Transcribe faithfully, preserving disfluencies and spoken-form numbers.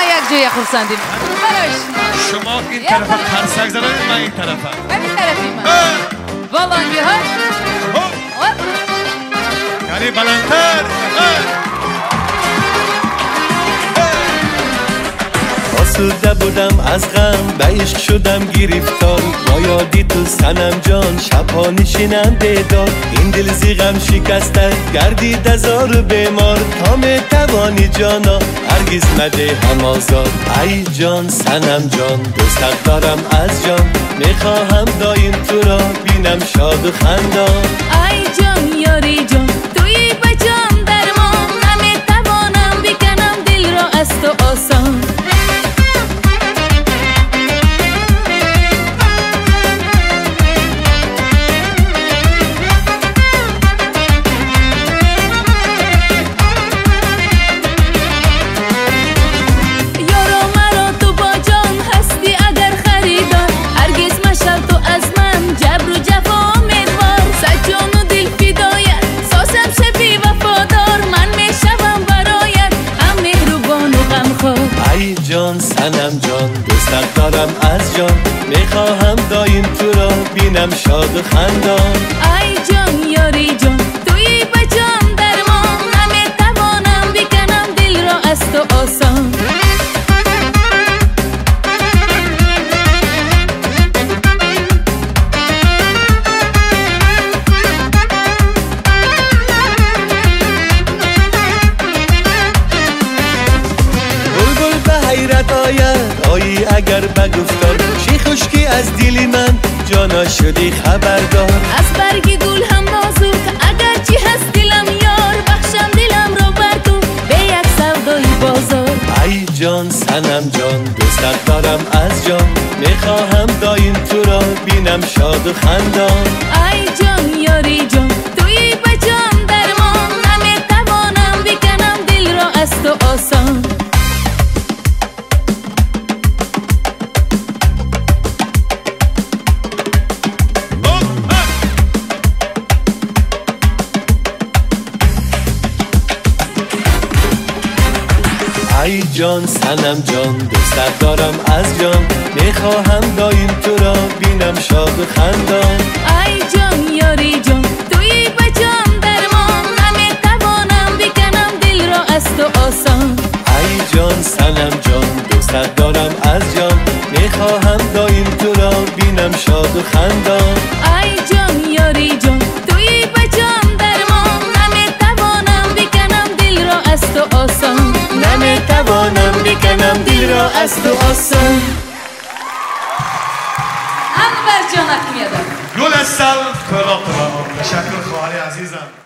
همه یک جای خورسندیم. براش شما این طرف خرسک زدید، من این طرفم. همین طرفی من. والانگی ها. یعنی بلندتر. آسوده بودم از غم، به عشق شدم گرفتار. با یادی تو صنم جان، شبها نشیننده دار. این دل زیغم شکسته گردید هزار بیمار. تا میتوانی جانا هرگز مده هم آزار. ای جان صنم جان، دوست دارم از جان. میخواهم دایم تو را بینم شاد و خندان. ای جان یاری جان، توی بچم درمان. نمیتوانم بکنم دل را از تو آسان. جان صنم جان، دوست دارم از جان. میخواهم دایم تو را بینم شاد و خندان. ای جان یاری جان، توی بچم درمان. نمیتوانم بکنم دل را از تو آسان. حیرت آید آیی اگر بگفتار. چی خوشکی از دلی من جانا شدی خبردار. از برگ گل هم نازک اگر چی هست دلم یار. بخشم دلم رو بر تو به یک سودای بازار. ای جان صنم جان، دوست دارم از جان. میخواهم دایم تو را بینم شاد و خندان. ای جان یاری جان، توی بچم درمان. نمیتوانم بکنم دل را از تو آسان. ای جان صنم جان، دوست دارم از جان. میخواهم دایم تو را بینم شاد و خندان. ای جان یاری جان، توی بچم درمان. نمیتوانم بکنم دل را از تو آسان. ای جان صنم جان، دوست دارم از جان. میخواهم دایم تو را بینم شاد و خندان. ای جان یاری جان، توی بچم درمان. نمیتوانم بکنم دل را از تو آسان. نمیتوانم بکنم دل را از تو آسان. انور جانت میادم. گل سل کلاق تشکر خواهر عزیزم.